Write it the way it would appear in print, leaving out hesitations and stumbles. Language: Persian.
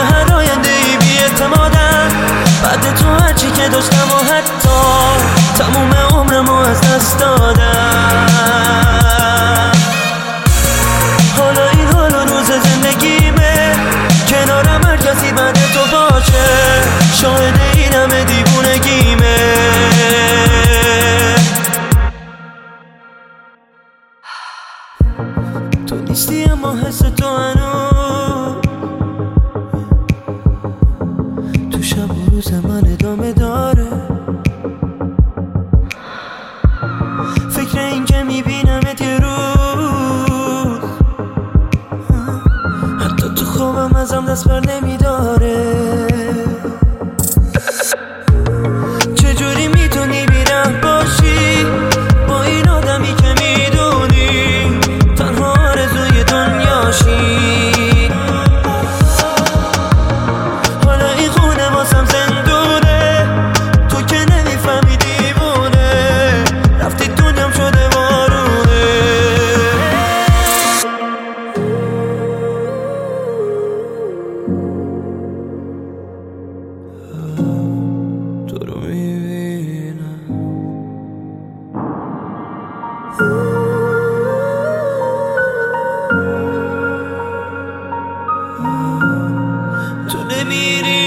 هر آینده ای بی اعتمادم. بعد تو هرچی که داشتم و حتی تموم عمرمو از دست دادم. حالا این حال و روز زندگیمه، کنارم هر کسی بعد تو باشه، شاهد این همه دیوونگیمه. تو نیستی اما حس تو هنوز تو شب و روز من ادامه داره. فکر این که میبینمت یه روز، حتی تو خوابم ازم دست بر نمیداره. چجوری میتونی بی‌رحم باشی با این آدمی که میدونی تنها آرزوی دنیاشی؟ حالا این خونه واسم زندونه، تو که نمیفهمی دیوونه، رفتی دنیام شده وارونه. تو رو میبینم، تو نمیری.